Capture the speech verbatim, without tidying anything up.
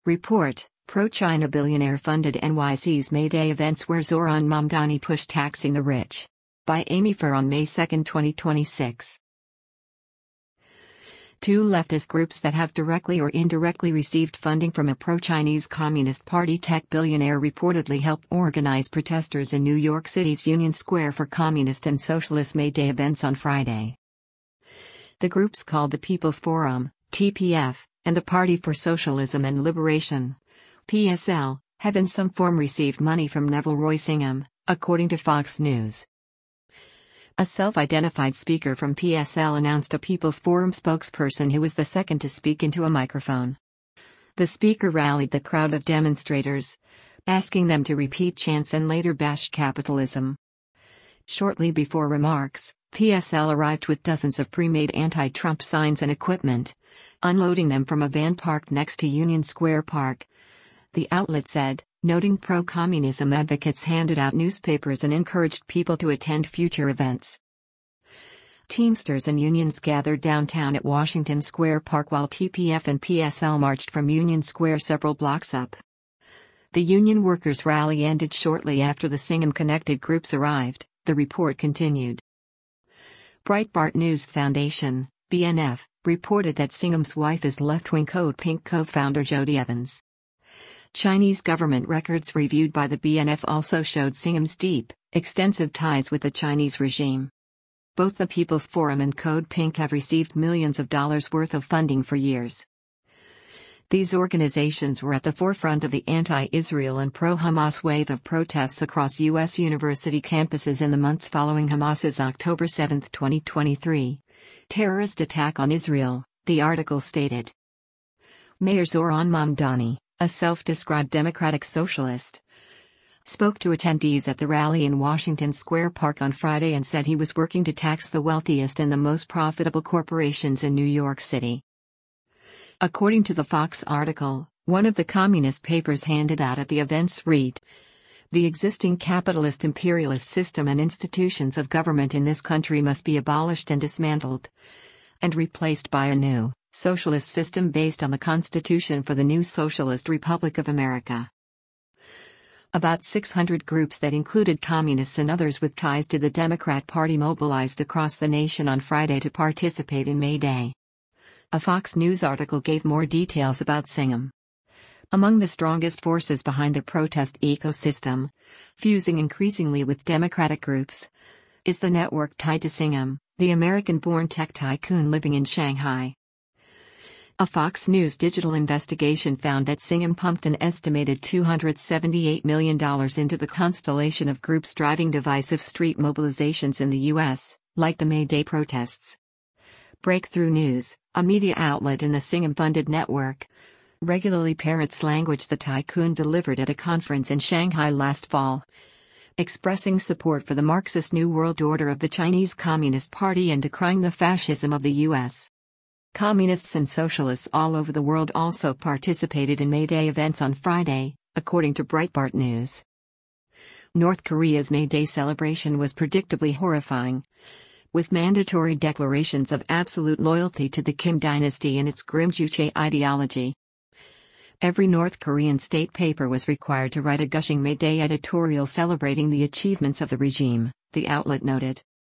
Report: Pro-China billionaire funded N Y C's May Day events where Zohran Mamdani pushed taxing the rich. By Amy Farr on May second, twenty twenty-six. Two leftist groups that have directly or indirectly received funding from a pro-Chinese Communist Party tech billionaire reportedly helped organize protesters in New York City's Union Square for Communist and Socialist May Day events on Friday. The groups called the People's Forum, T P F, and the Party for Socialism and Liberation, P S L, have in some form received money from Neville Roy Singham, according to Fox News. A self-identified speaker from P S L announced a People's Forum spokesperson who was the second to speak into a microphone. The speaker rallied the crowd of demonstrators, asking them to repeat chants and later bashed capitalism. Shortly before remarks, P S L arrived with dozens of pre-made anti-Trump signs and equipment, unloading them from a van parked next to Union Square Park. The outlet said, noting pro-communism advocates handed out newspapers and encouraged people to attend future events. Teamsters and unions gathered downtown at Washington Square Park while T P F and P S L marched from Union Square several blocks up. The union workers' rally ended shortly after the Singham-connected groups arrived, the report continued. Breitbart News Foundation, B N F, reported that Singham's wife is left-wing Code Pink co-founder Jody Evans. Chinese government records reviewed by the B N F also showed Singham's deep, extensive ties with the Chinese regime. Both the People's Forum and Code Pink have received millions of dollars worth of funding for years. These organizations were at the forefront of the anti-Israel and pro-Hamas wave of protests across U S university campuses in the months following Hamas's October seventh, twenty twenty-three, terrorist attack on Israel, the article stated. Mayor Zohran Mamdani, a self-described democratic socialist, spoke to attendees at the rally in Washington Square Park on Friday and said he was working to tax the wealthiest and the most profitable corporations in New York City. According to the Fox article, one of the communist papers handed out at the events read, "The existing capitalist imperialist system and institutions of government in this country must be abolished and dismantled, and replaced by a new, socialist system based on the Constitution for the new Socialist Republic of America." About six hundred groups that included communists and others with ties to the Democrat Party mobilized across the nation on Friday to participate in May Day. A Fox News article gave more details about Singham. Among the strongest forces behind the protest ecosystem, fusing increasingly with Democratic groups, is the network tied to Singham, the American-born tech tycoon living in Shanghai. A Fox News digital investigation found that Singham pumped an estimated two hundred seventy-eight million dollars into the constellation of groups driving divisive street mobilizations in the U S, like the May Day protests. Breakthrough News, a media outlet in the Singham-funded network, regularly parrots language the tycoon delivered at a conference in Shanghai last fall, expressing support for the Marxist New World Order of the Chinese Communist Party and decrying the fascism of the U S. Communists and socialists all over the world also participated in May Day events on Friday, according to Breitbart News. North Korea's May Day celebration was predictably horrifying, with mandatory declarations of absolute loyalty to the Kim dynasty and its grim Juche ideology. Every North Korean state paper was required to write a gushing May Day editorial celebrating the achievements of the regime, the outlet noted.